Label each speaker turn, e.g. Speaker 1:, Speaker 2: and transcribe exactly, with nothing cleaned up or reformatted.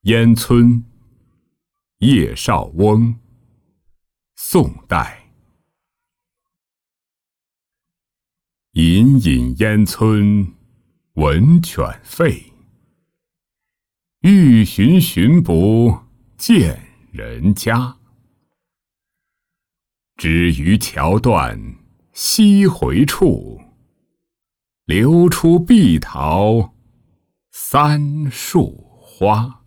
Speaker 1: 烟村，叶绍翁，宋代。隐隐烟村闻犬吠，欲寻寻不见人家。只余桥断西回处，流出碧桃三树花。